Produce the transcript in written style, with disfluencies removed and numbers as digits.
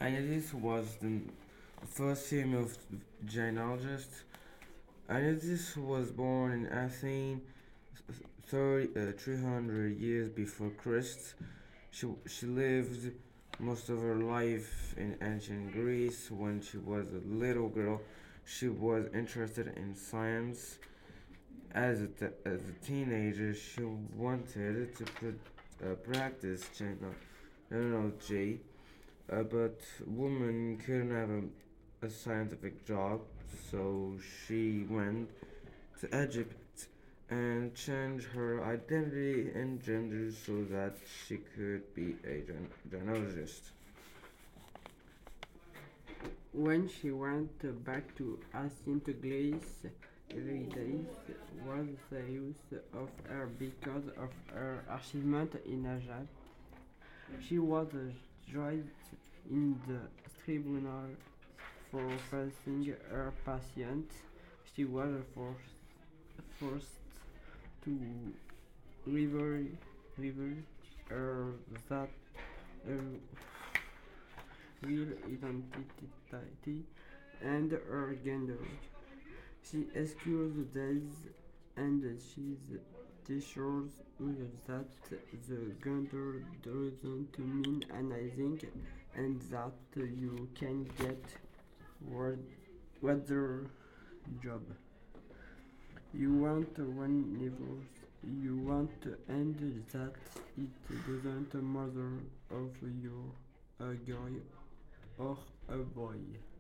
Anytis was the first female genealogist. Anytis was born in Athens 300 years before Christ. She lived most of her life in ancient Greece. When she was a little girl, she was interested in science. As a teenager, she wanted to practice genealogy, but women couldn't have a scientific job, so she went to Egypt and changed her identity and gender so that she could be a genealogist. When she went back to ancient Greece, Eurydice was the use of her because of her achievement in Egypt. She was judged in the tribunal for facing her patient. She was forced to reveal her that her real identity and her gender. She excused this and she teaches that the gender doesn't mean anything and that you can get whatever job you want whenever you want and that it doesn't matter if you're a girl or a boy.